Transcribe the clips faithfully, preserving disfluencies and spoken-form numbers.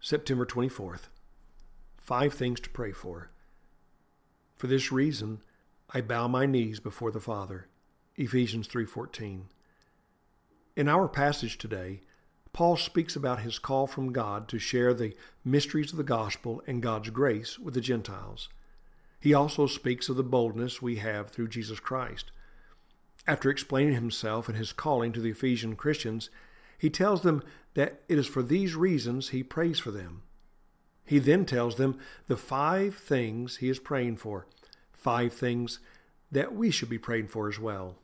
September twenty-fourth. Five things to pray for. For this reason, I bow my knees before the Father. Ephesians three fourteen. In our passage today, Paul speaks about his call from God to share the mysteries of the gospel and God's grace with the Gentiles. He also speaks of the boldness we have through Jesus Christ. After explaining himself and his calling to the Ephesian Christians, he tells them that it is for these reasons he prays for them. He then tells them the five things he is praying for, five things that we should be praying for as well.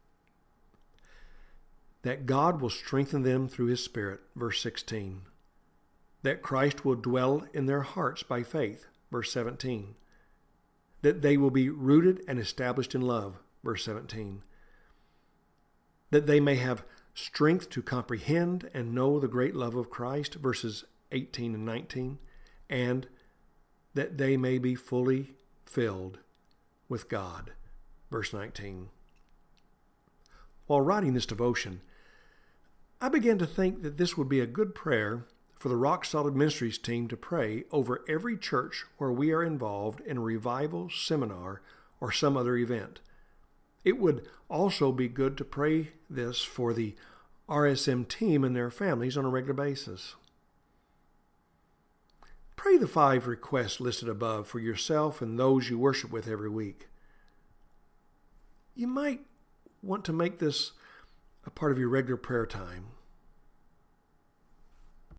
That God will strengthen them through his Spirit, verse sixteen. That Christ will dwell in their hearts by faith, verse seventeen. That they will be rooted and established in love, verse seventeen. That they may have strength to comprehend and know the great love of Christ, verses eighteen and nineteen. And that they may be fully filled with God, verse nineteen. While writing this devotion, I began to think that this would be a good prayer for the Rock Solid Ministries team to pray over every church where we are involved in a revival, seminar, or some other event. It would also be good to pray this for the R S M team and their families on a regular basis. Pray the five requests listed above for yourself and those you worship with every week. You might want to make this a part of your regular prayer time.